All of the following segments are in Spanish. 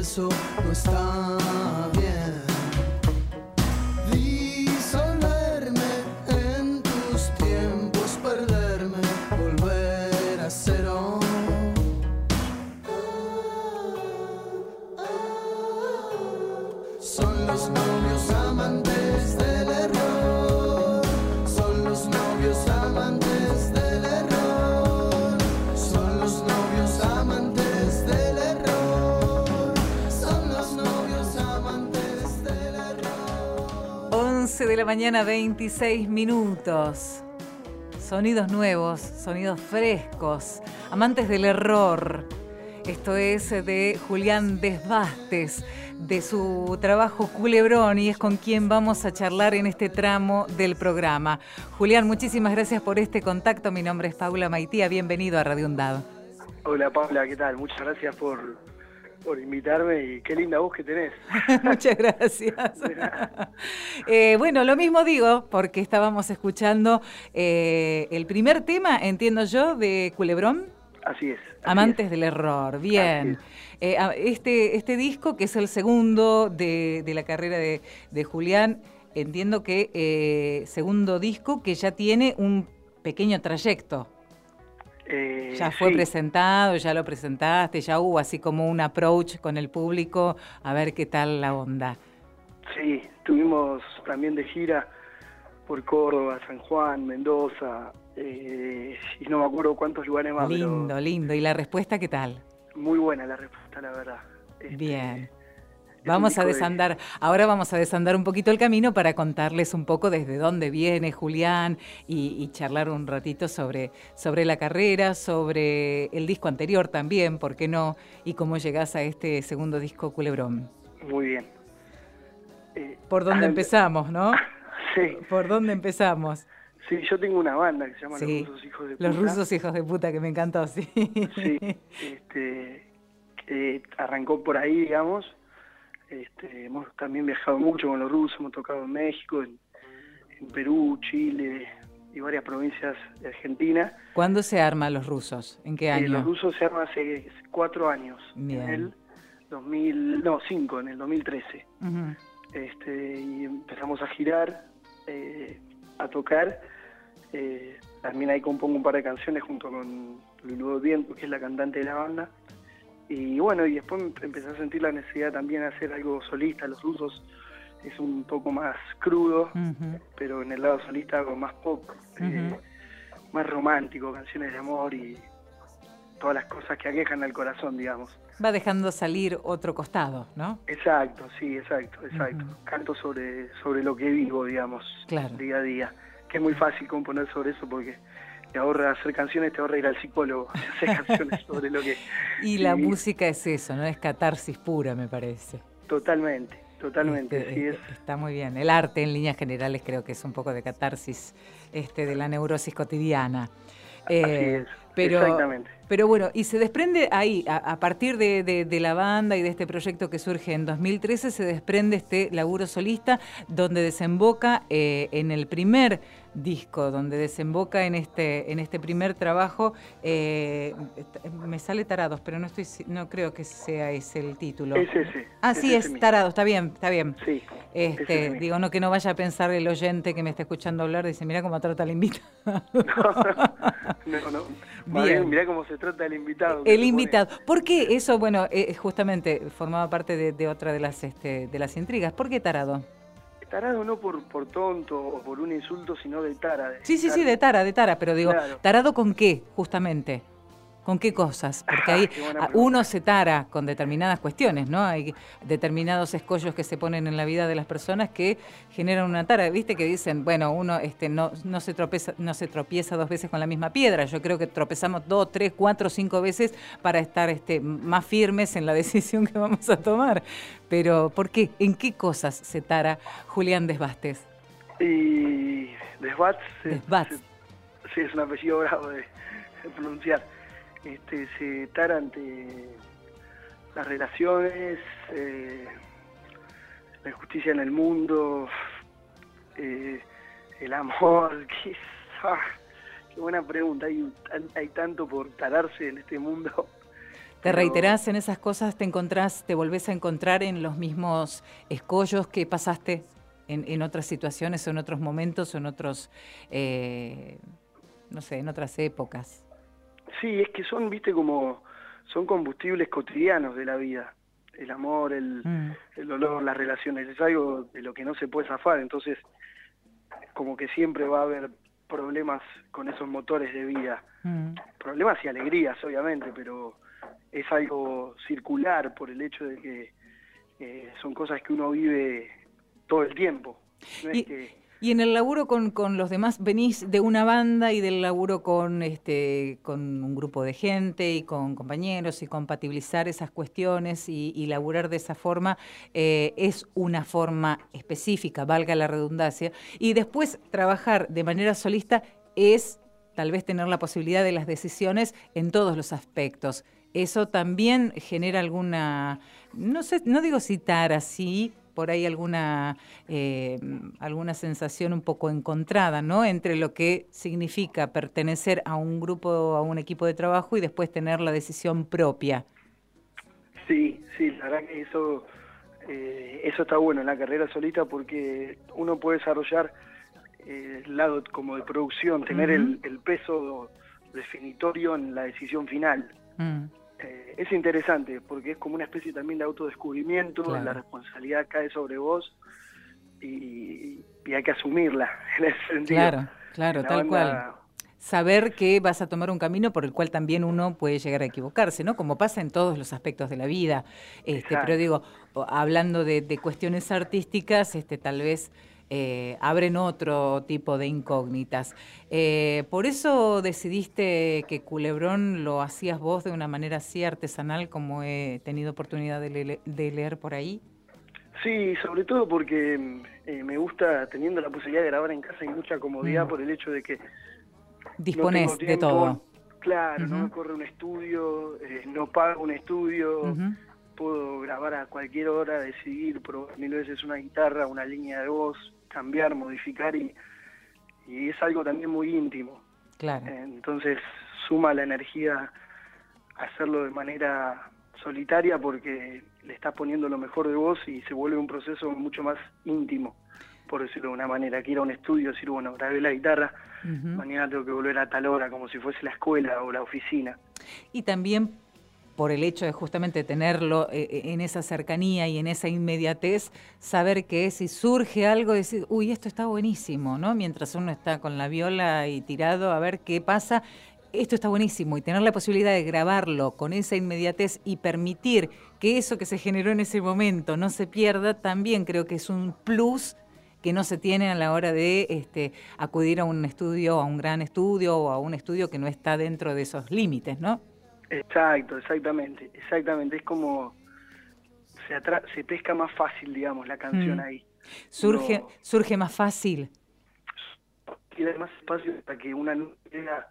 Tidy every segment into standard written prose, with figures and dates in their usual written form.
eso no está bien. Disolverme en tus tiempos, perderme, volver a cero. Son los novios amantes del error. Son los novios amantes del error. Son los novios amantes del error. Son los novios amantes del error. 11 de la mañana, 26 minutos. Sonidos nuevos, sonidos frescos, amantes del error. Esto es de Julián Desbastes, de su trabajo Culebrón, y es con quien vamos a charlar en este tramo del programa. Julián, muchísimas gracias por este contacto. Mi nombre es Paula Maitía, bienvenido a Radio UNDAD. Hola Paula, ¿qué tal? Muchas gracias por invitarme y qué linda voz que tenés. Muchas gracias. Bueno, lo mismo digo, porque estábamos escuchando el primer tema, entiendo yo, de Culebrón. Así es. Amantes del error, bien. Este disco, que es el segundo de la carrera de Julián, entiendo que segundo disco que ya tiene un pequeño trayecto. Ya fue presentado, ya lo presentaste, ya hubo así como un approach con el público, a ver qué tal la onda. Sí, estuvimos también de gira por Córdoba, San Juan, Mendoza, y no me acuerdo cuántos lugares más. Lindo, pero lindo. ¿Y la respuesta qué tal? muy buena la respuesta, la verdad. Bien. Vamos a desandar, ahora vamos a desandar un poquito el camino para contarles un poco desde dónde viene Julián y charlar un ratito sobre la carrera, sobre el disco anterior también, ¿por qué no? Y cómo llegás a este segundo disco Culebrón. Muy bien. ¿Por dónde empezamos, no? Sí. ¿Por dónde empezamos? Sí, yo tengo una banda que se llama Sí, Los Rusos Hijos de Puta. Los Rusos Hijos de Puta, que me encantó, sí. Sí, que arrancó por ahí, digamos. Hemos también viajado mucho con los rusos, hemos tocado en México, en Perú, Chile y varias provincias de Argentina. ¿Cuándo se arma Los Rusos? ¿En qué año? Los Rusos se arman hace 4 años. Bien. En el 5, en el 2013. Uh-huh. Y empezamos a girar, a tocar. También ahí compongo un par de canciones junto con Lulu Viento, que es la cantante de la banda. Y bueno, y después empecé a sentir la necesidad también de hacer algo solista. Los Rusos es un poco más crudo, uh-huh, pero en el lado solista algo más pop, uh-huh, más romántico, canciones de amor y todas las cosas que aquejan al corazón, digamos. Va dejando salir otro costado, ¿no? Exacto, sí, exacto. Uh-huh. Canto sobre lo que vivo, digamos, claro, día a día. Que es muy fácil componer sobre eso porque te ahorra hacer canciones, te ahorra ir al psicólogo, hacer canciones sobre lo que... Y la música es eso, ¿no? Es catarsis pura, me parece. Totalmente. Sí, está muy bien. El arte, en líneas generales, creo que es un poco de catarsis de la neurosis cotidiana. Así es, exactamente. Pero bueno, y se desprende ahí, a partir de la banda y de este proyecto que surge en 2013, se desprende este laburo solista donde desemboca en el primer disco, donde desemboca en este primer trabajo. Me sale Tarados, pero no creo que sea ese el título. Es ese. Sí, es Tarados, está bien. Sí. Digo, no, que no vaya a pensar el oyente que me está escuchando hablar, dice, mira cómo trata al invitado. No. Bien, mirá cómo se trata el invitado. El invitado. ¿Por qué eso? Bueno, justamente formaba parte de otra de las intrigas. ¿Por qué tarado? Tarado no por tonto o por un insulto, sino de tara. Sí, de tara, pero digo, claro. ¿Tarado con qué, justamente? ¿Con qué cosas? Porque ahí uno se tara con determinadas cuestiones, ¿no? Hay determinados escollos que se ponen en la vida de las personas que generan una tara. ¿Viste que dicen, bueno, uno no se tropieza 2 veces con la misma piedra? Yo creo que tropezamos 2, 3, 4, 5 veces para estar más firmes en la decisión que vamos a tomar. Pero, ¿por qué? ¿En qué cosas se tara Julián Desbastes? Y Desbastes. Sí, es un apellido bravo de pronunciar. Se tara ante las relaciones, la injusticia en el mundo, el amor. Qué buena pregunta. Hay tanto por tararse en este mundo. ¿Te reiterás en esas cosas? ¿Te encontrás, te volvés a encontrar en los mismos escollos que pasaste en otras situaciones, o en otros momentos, o en otros, no sé, en otras épocas? Sí, es que son, viste, como son combustibles cotidianos de la vida. El amor, el dolor, las relaciones, es algo de lo que no se puede zafar. Entonces, como que siempre va a haber problemas con esos motores de vida. Problemas y alegrías, obviamente, pero es algo circular por el hecho de que son cosas que uno vive todo el tiempo. No es que... Y en el laburo con los demás, venís de una banda y del laburo con un grupo de gente y con compañeros, y compatibilizar esas cuestiones y laburar de esa forma es una forma específica, valga la redundancia. Y después trabajar de manera solista es tal vez tener la posibilidad de las decisiones en todos los aspectos. Eso también genera alguna, no sé, no digo citar así, por ahí alguna sensación un poco encontrada, ¿no? Entre lo que significa pertenecer a un grupo, a un equipo de trabajo, y después tener la decisión propia. Sí, la verdad que eso está bueno en la carrera solista, porque uno puede desarrollar el lado como de producción, tener el peso definitorio en la decisión final. Es interesante porque es como una especie también de autodescubrimiento. Claro. La responsabilidad cae sobre vos y hay que asumirla en ese sentido. Claro, tal cual. Saber que vas a tomar un camino por el cual también uno puede llegar a equivocarse, ¿no? Como pasa en todos los aspectos de la vida. Pero digo, hablando de cuestiones artísticas, tal vez abren otro tipo de incógnitas. ¿Por eso decidiste que Culebrón lo hacías vos de una manera así artesanal, como he tenido oportunidad de leer por ahí? Sí, sobre todo porque me gusta, teniendo la posibilidad de grabar en casa, hay mucha comodidad por el hecho de que disponés de todo. Claro, no me corre un estudio, no pago un estudio, puedo grabar a cualquier hora, decidir, probar 1000 veces una guitarra, una línea de voz, cambiar, modificar, y es algo también muy íntimo. Claro. Entonces suma la energía hacerlo de manera solitaria, porque le estás poniendo lo mejor de vos y se vuelve un proceso mucho más íntimo, por decirlo de una manera, que ir a un estudio, decir, bueno, grabé la guitarra, mañana tengo que volver a tal hora, como si fuese la escuela o la oficina. Y también por el hecho de justamente tenerlo en esa cercanía y en esa inmediatez, saber que si surge algo, decir, uy, esto está buenísimo, ¿no? Mientras uno está con la viola y tirado a ver qué pasa, esto está buenísimo, y tener la posibilidad de grabarlo con esa inmediatez y permitir que eso que se generó en ese momento no se pierda, también creo que es un plus que no se tiene a la hora de acudir a un estudio, a un gran estudio, o a un estudio que no está dentro de esos límites, ¿no? Exactamente. Es como se pesca más fácil, digamos, la canción ahí. Surge más fácil. Y hay más espacio para que una idea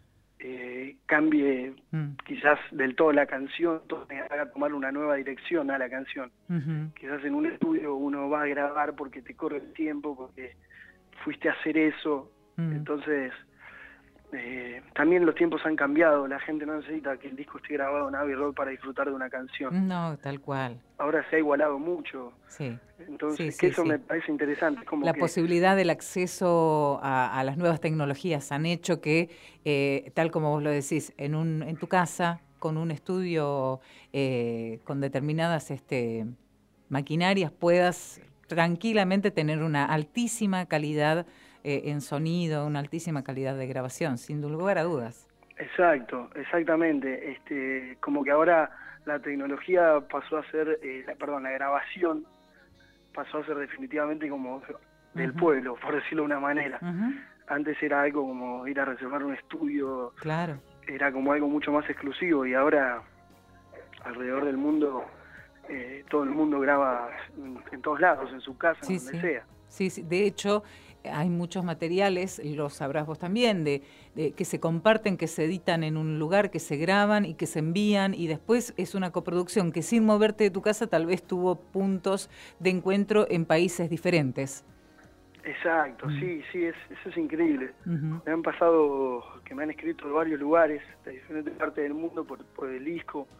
cambie quizás del todo la canción, haga tomar una nueva dirección a la canción. Quizás en un estudio uno va a grabar porque te corre el tiempo, porque fuiste a hacer eso. Entonces también los tiempos han cambiado, la gente no necesita que el disco esté grabado en Abbey Road para disfrutar de una canción. No, tal cual. Ahora se ha igualado mucho. Sí. Entonces eso me parece interesante. Como la posibilidad del acceso a las nuevas tecnologías han hecho que, tal como vos lo decís, en tu casa, con un estudio con determinadas maquinarias, puedas tranquilamente tener una altísima calidad en sonido, una altísima calidad de grabación, sin lugar a dudas. Exactamente. Como que ahora la tecnología pasó a ser, la grabación pasó a ser definitivamente como del pueblo, por decirlo de una manera. Antes era algo como ir a reservar un estudio, claro, era como algo mucho más exclusivo, y ahora alrededor del mundo todo el mundo graba en todos lados, en su casa, donde sea. Sí, de hecho hay muchos materiales, lo sabrás vos también, de que se comparten, que se editan en un lugar, que se graban y que se envían, y después es una coproducción que sin moverte de tu casa tal vez tuvo puntos de encuentro en países diferentes. Exacto, sí, eso es increíble. Me han pasado que me han escrito de varios lugares, de diferentes partes del mundo por el disco,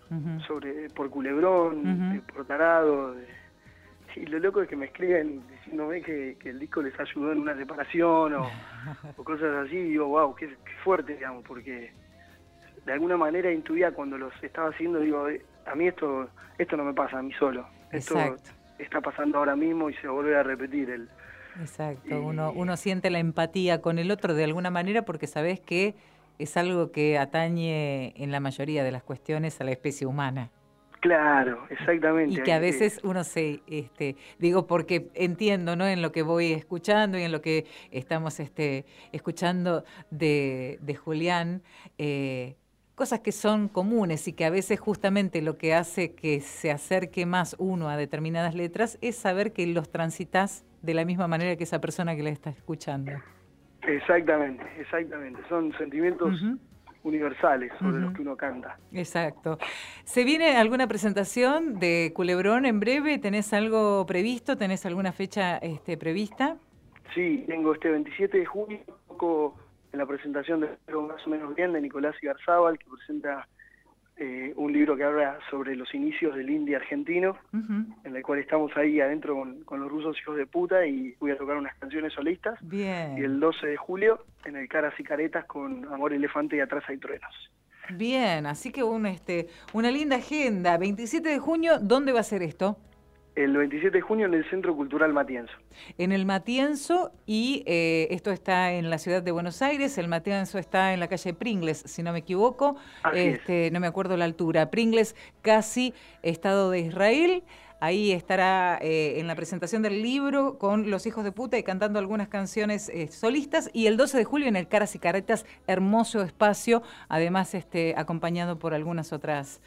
por Culebrón, Ujú. por Tarado. Y lo loco es que me escriben diciéndome que el disco les ayudó en una separación o cosas así. Y digo, wow, qué fuerte, digamos, porque de alguna manera intuía cuando los estaba haciendo, digo, a mí esto no me pasa a mí solo. Esto Exacto. está pasando ahora mismo y se vuelve a repetir. Exacto, uno siente la empatía con el otro de alguna manera porque sabes que es algo que atañe en la mayoría de las cuestiones a la especie humana. Claro, exactamente. Y que a veces uno digo porque entiendo, ¿no? En lo que voy escuchando y en lo que estamos escuchando de Julián, cosas que son comunes y que a veces justamente lo que hace que se acerque más uno a determinadas letras es saber que los transitas de la misma manera que esa persona que la está escuchando. Exactamente. Son sentimientos universales sobre los que uno canta. Exacto. ¿Se viene alguna presentación de Culebrón en breve? ¿Tenés algo previsto? ¿Tenés alguna fecha prevista? Sí, tengo este 27 de junio, toco en la presentación de Más o menos bien de Nicolás Igarzábal, que presenta un libro que habla sobre los inicios del indie argentino, en el cual estamos ahí adentro con los rusos hijos de puta y voy a tocar unas canciones solistas. Bien. Y el 12 de julio en el Caras y Caretas con Amor Elefante y Atrás hay Truenos. Bien, así que una linda agenda. 27 de junio, ¿dónde va a ser esto? El 27 de junio en el Centro Cultural Matienzo. En el Matienzo, y esto está en la ciudad de Buenos Aires. El Matienzo está en la calle Pringles, si no me equivoco. Así es. No me acuerdo la altura. Pringles, casi Estado de Israel. Ahí estará en la presentación del libro con los hijos de puta y cantando algunas canciones solistas. Y el 12 de julio en el Caras y Caretas, hermoso espacio, además acompañado por algunas otras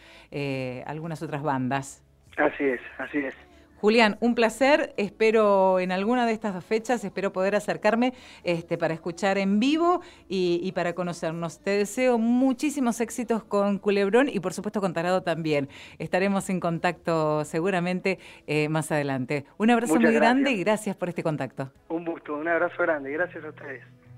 bandas. Así es. Julián, un placer, espero en alguna de estas dos fechas, espero poder acercarme para escuchar en vivo y para conocernos. Te deseo muchísimos éxitos con Culebrón y por supuesto con Tarado también. Estaremos en contacto seguramente más adelante. Un abrazo muy grande y gracias por este contacto. Un gusto, un abrazo grande, gracias a ustedes.